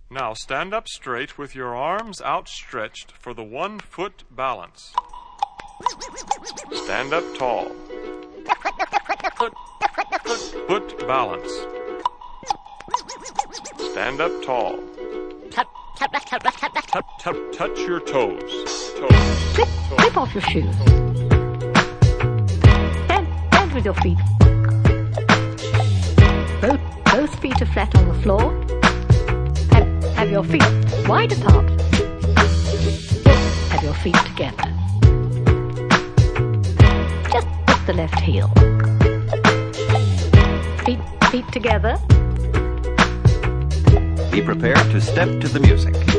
Now stand up straight with your arms outstretched for the 1-foot balance. Stand up tall. Foot balance. Stand up tall. Touch your toes. Flip off your shoes. Stand with your feet. Both feet are flat on the floor. Have your feet wide apart. Have your feet together. Just lift the left heel. Feet together. Be prepared to step to the music.